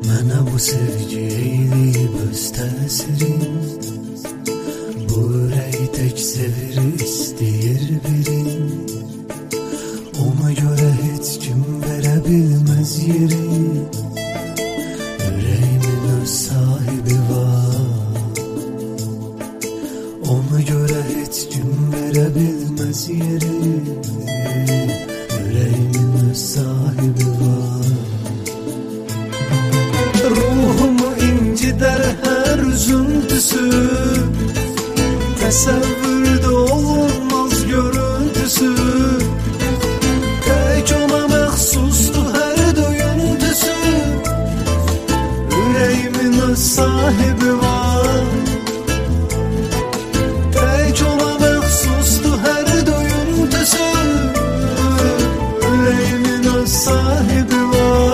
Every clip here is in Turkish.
Mənə bu sevgi eyləyib öz təsirin, bu ürək tək sevir istəyir birin. Ona görə heç kim verə bilməz yeri, ürəyimin öz sahibi var. Ona görə heç kim verə bilməz yeri, ürəyimin öz sahibi var. Ruhumu incidər hər üzüntüsü, təsəvvürdə olunmaz görüntüsü. Tək ona məxsusdur hər döyüntüsü, ürəyimin öz sahibi var. Tək ona məxsusdur hər döyüntüsü, ürəyimin öz sahibi var.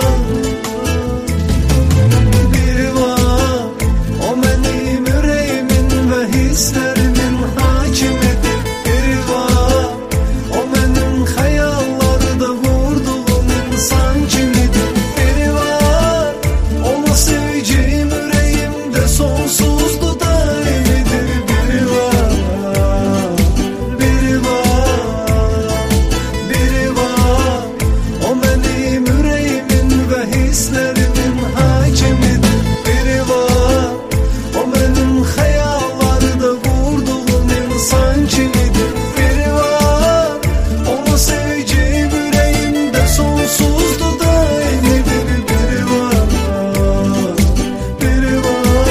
Hislerimin hakimidir, biri var. O benim hayallarda vurduğum insan kimidir, biri var. Onu seveceğim yüreğimde sonsuzdu daimidir, biri var. Biri var, biri var. O benim yüreğimin ve hislerimin hakimidir, biri var. O benim hayallarda vurduğum insan kimidir, biri var. Onu seveceğim yüreğimde sonsuzdu daimidir, biri var. Biri var.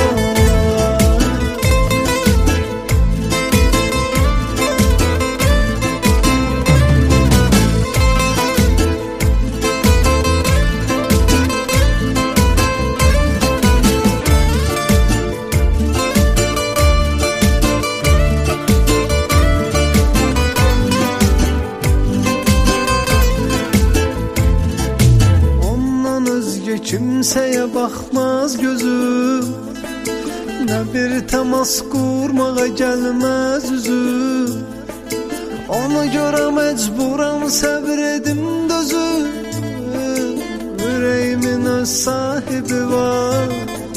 Kimseye bakmaz gözüm, ne bir temas kurmağa gelmez yüzüm. Ona göre mecburam sabredim dözüm, yüreğimin öz sahibi var.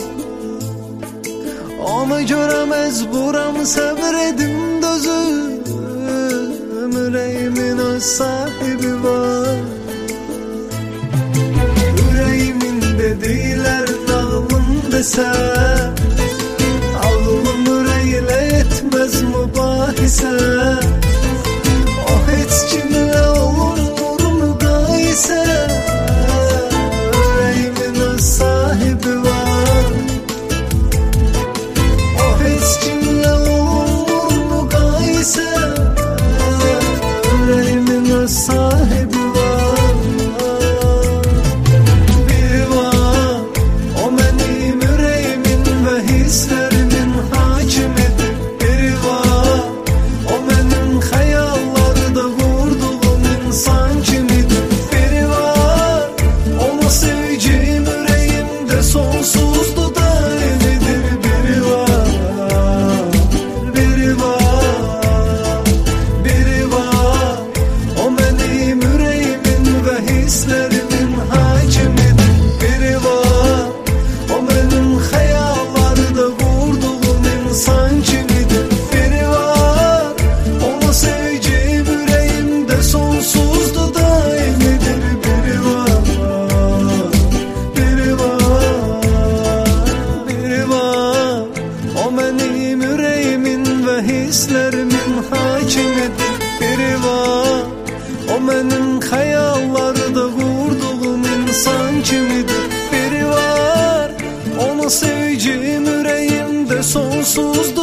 Ona göre mecburam sabredim dözüm, yüreğimin öz sahibi var. Dediler dağılım dese, ağlım yüreğiyle etmez mübahise. O hiç kimle olur mukayese, yüreğimin öz sahibi var. O hiç kimle olur mukayese, yüreğimin öz sahibi var. Hislerimin hakimidir, biri var. O benim hayallarda vurduğum insan kimidir, biri var. Onu seveceğim yüreğimde sonsuzdu daimidir, biri var. Biri var, biri var. O benim yüreğimin ve hislerimin hakimidir, biri var. O benim hayallarda vurduğum insan kimidir, biri var. Onu seveceğim yüreğimde sonsuzdu daimidir, biri var. Biri var, biri var. O benim yüreğimin ve hislerimin hakimidir, biri var. O benim hayallarda vurduğum insan kimidir, biri var. Onu seveceğim yüreğimde sonsuzdu